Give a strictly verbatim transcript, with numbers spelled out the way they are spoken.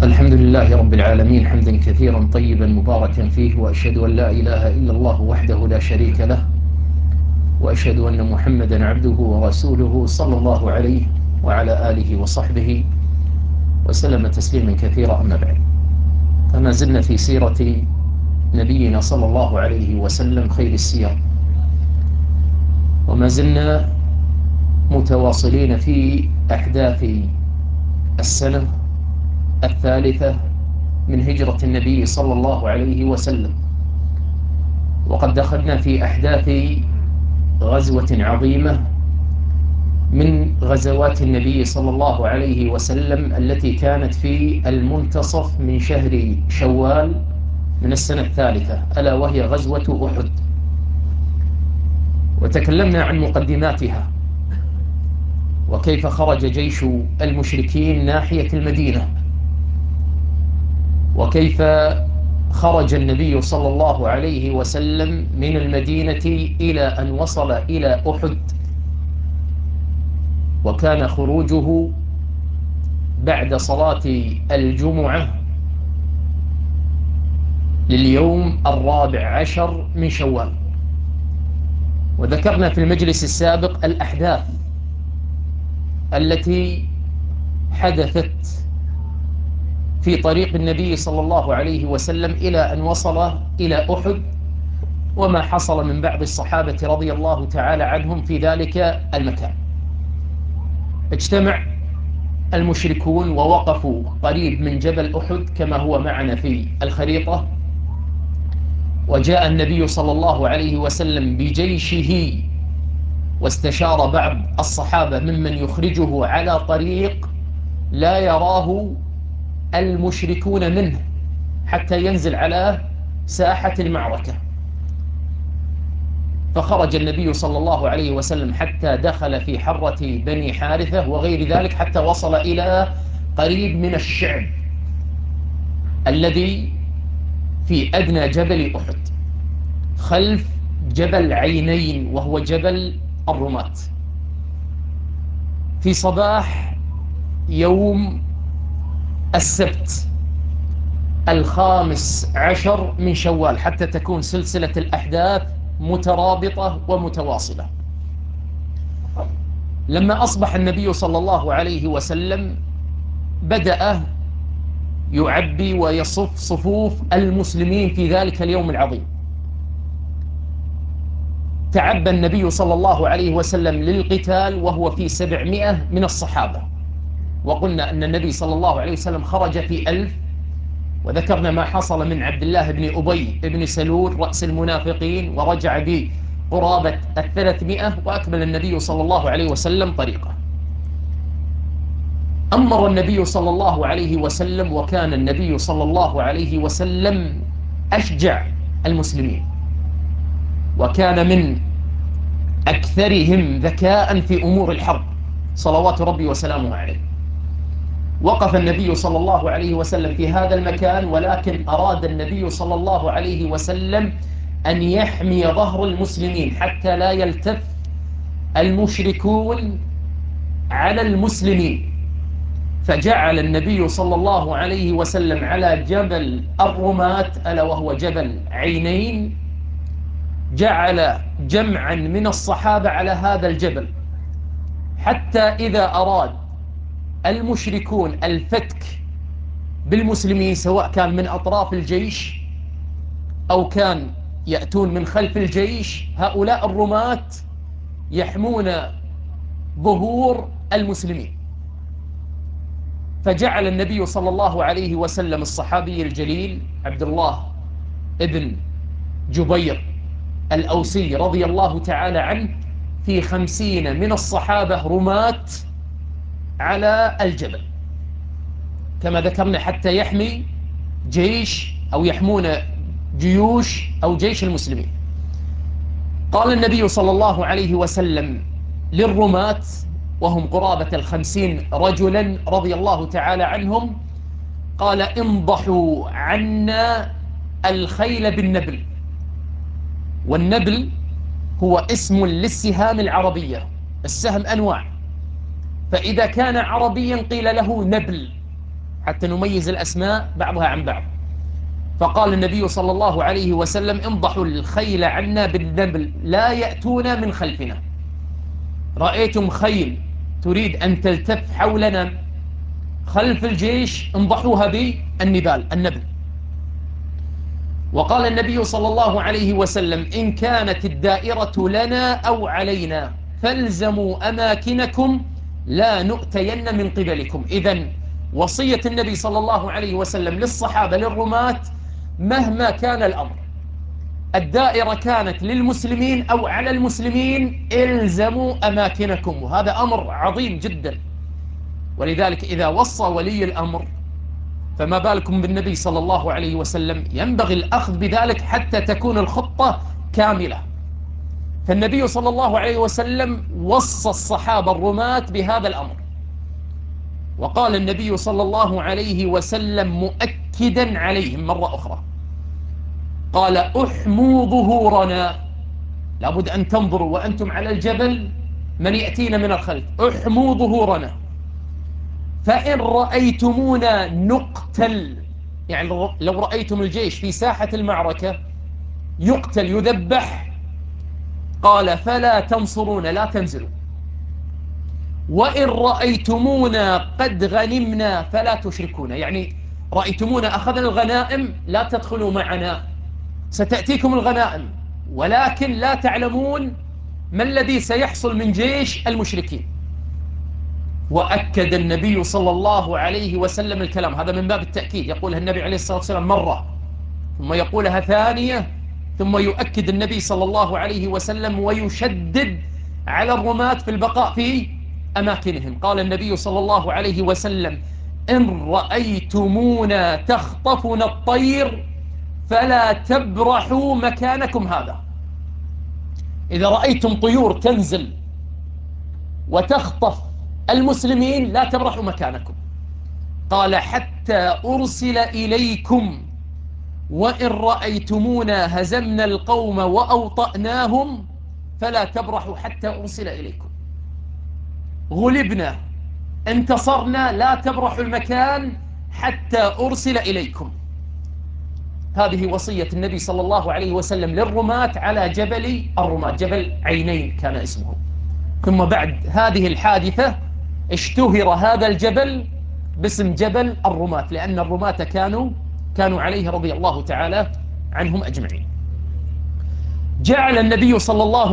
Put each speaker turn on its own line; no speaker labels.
الحمد لله رب العالمين حمدا كثيرا طيبا مباركا فيه، وأشهد أن لا إله إلا الله وحده لا شريك له، وأشهد أن محمدا عبده ورسوله صلى الله عليه وعلى آله وصحبه وسلم تسليما كثيرا. أما بعد، فما زلنا في سيرة نبينا صلى الله عليه وسلم خير السير، وما زلنا متواصلين في أحداث السنة الثالثة من هجرة النبي صلى الله عليه وسلم، وقد دخلنا في أحداث غزوة عظيمة من غزوات النبي صلى الله عليه وسلم التي كانت في المنتصف من شهر شوال من السنة الثالثة، ألا وهي غزوة أحد. وتكلمنا عن مقدماتها، وكيف خرج جيش المشركين ناحية المدينة، وكيف خرج النبي صلى الله عليه وسلم من المدينة إلى أن وصل إلى أحد. وكان خروجه بعد صلاة الجمعة لليوم الرابع عشر من شوال. وذكرنا في المجلس السابق الأحداث التي حدثت في طريق النبي صلى الله عليه وسلم إلى أن وصل إلى أحد، وما حصل من بعض الصحابة رضي الله تعالى عنهم في ذلك المكان. اجتمع المشركون ووقفوا قريب من جبل أحد كما هو معنا في الخريطة، وجاء النبي صلى الله عليه وسلم بجيشه، واستشار بعض الصحابة ممن يخرجه على طريق لا يراه المشركون منه حتى ينزل على ساحة المعركة. فخرج النبي صلى الله عليه وسلم حتى دخل في حرة بني حارثة وغير ذلك، حتى وصل إلى قريب من الشعب الذي في أدنى جبل أحد خلف جبل عينين، وهو جبل الرماة، في صباح يوم السبت الخامس عشر من شوال، حتى تكون سلسلة الأحداث مترابطة ومتواصلة. لما أصبح النبي صلى الله عليه وسلم بدأ يعبي ويصف صفوف المسلمين في ذلك اليوم العظيم. تعبى النبي صلى الله عليه وسلم للقتال وهو في سبعمائة من الصحابة، وقلنا أن النبي صلى الله عليه وسلم خرج في ألف، وذكرنا ما حصل من عبد الله بن أبي بن سلول رأس المنافقين، ورجع بقرابة الثلاثمائة، وأكمل النبي صلى الله عليه وسلم طريقه. أمر النبي صلى الله عليه وسلم، وكان النبي صلى الله عليه وسلم أشجع المسلمين، وكان من أكثرهم ذكاء في أمور الحرب صلوات ربي وسلامه عليه. وقف النبي صلى الله عليه وسلم في هذا المكان، ولكن أراد النبي صلى الله عليه وسلم أن يحمي ظهر المسلمين حتى لا يلتف المشركون على المسلمين. فجعل النبي صلى الله عليه وسلم على جبل الرماة، ألا وهو جبل عينين، جعل جمعا من الصحابة على هذا الجبل، حتى إذا أراد المشركون الفتك بالمسلمين، سواء كان من أطراف الجيش أو كان يأتون من خلف الجيش، هؤلاء الرماة يحمون ظهور المسلمين. فجعل النبي صلى الله عليه وسلم الصحابي الجليل عبد الله ابن جبير الأوسي رضي الله تعالى عنه في خمسين من الصحابة رماة على الجبل، كما ذكرنا، حتى يحمي جيش أو يحمون جيوش أو جيش المسلمين. قال النبي صلى الله عليه وسلم للرماة، وهم قرابة الخمسين رجلا رضي الله تعالى عنهم، قال: انضحوا عنا الخيل بالنبل. والنبل هو اسم للسهام العربية، السهم أنواع، فإذا كان عربيا قيل له نبل، حتى نميز الأسماء بعضها عن بعض. فقال النبي صلى الله عليه وسلم: انضحوا الخيل عنا بالنبل لا يأتون من خلفنا. رأيتم خيل تريد أن تلتف حولنا خلف الجيش، انضحوها بالنبال النبل. وقال النبي صلى الله عليه وسلم: إن كانت الدائرة لنا أو علينا فالزموا أماكنكم لا نؤتين من قبلكم. إذن وصية النبي صلى الله عليه وسلم للصحابة للرماة: مهما كان الأمر، الدائرة كانت للمسلمين أو على المسلمين، إلزموا أماكنكم. وهذا أمر عظيم جدا. ولذلك إذا وصى ولي الأمر فما بالكم بالنبي صلى الله عليه وسلم، ينبغي الأخذ بذلك حتى تكون الخطة كاملة. فالنبي صلى الله عليه وسلم وصى الصحابة الرماة بهذا الأمر. وقال النبي صلى الله عليه وسلم مؤكدا عليهم مرة أخرى، قال: احموا ظهورنا. لابد أن تنظروا وأنتم على الجبل من يأتينا من الخلف. احموا ظهورنا، فإن رأيتمونا نقتل، يعني لو رأيتم الجيش في ساحة المعركة يقتل يذبح، قال: فلا تنصرون، لا تنزلوا. وإن رأيتمونا قد غنمنا فلا تشركون، يعني رأيتمونا أخذنا الغنائم لا تدخلوا معنا، ستأتيكم الغنائم ولكن لا تعلمون ما الذي سيحصل من جيش المشركين. وأكد النبي صلى الله عليه وسلم الكلام هذا من باب التأكيد، يقولها النبي عليه الصلاة والسلام مرة، ثم يقولها ثانية، ثم يؤكد النبي صلى الله عليه وسلم ويشدد على الرماة في البقاء في أماكنهم. قال النبي صلى الله عليه وسلم: إن رأيتمونا تخطفنا الطير فلا تبرحوا مكانكم هذا. إذا رأيتم طيور تنزل وتخطف المسلمين لا تبرحوا مكانكم. قال: حتى أرسل إليكم، وإن رأيتمونا هزمنا القوم وأوطأناهم فلا تبرحوا حتى أرسل إليكم. غلبنا، انتصرنا، لا تبرحوا المكان حتى أرسل إليكم. هذه وصية النبي صلى الله عليه وسلم للرماة على جبل الرماة، جبل عينين كان اسمه. ثم بعد هذه الحادثة اشتهر هذا الجبل باسم جبل الرماة، لأن الرماة كانوا كانوا عليه رضي الله تعالى عنهم أجمعين. جعل النبي صلى الله